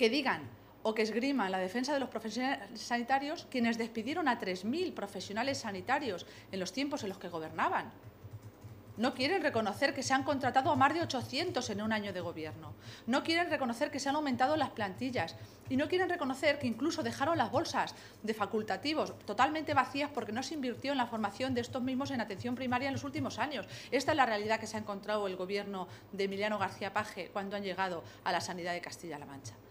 que digan o que esgriman la defensa de los profesionales sanitarios quienes despidieron a 3.000 profesionales sanitarios en los tiempos en los que gobernaban. No quieren reconocer que se han contratado a más de 800 en un año de gobierno. No quieren reconocer que se han aumentado las plantillas. Y no quieren reconocer que incluso dejaron las bolsas de facultativos totalmente vacías porque no se invirtió en la formación de estos mismos en atención primaria en los últimos años. Esta es la realidad que se ha encontrado el gobierno de Emiliano García Paje cuando han llegado a la sanidad de Castilla-La Mancha.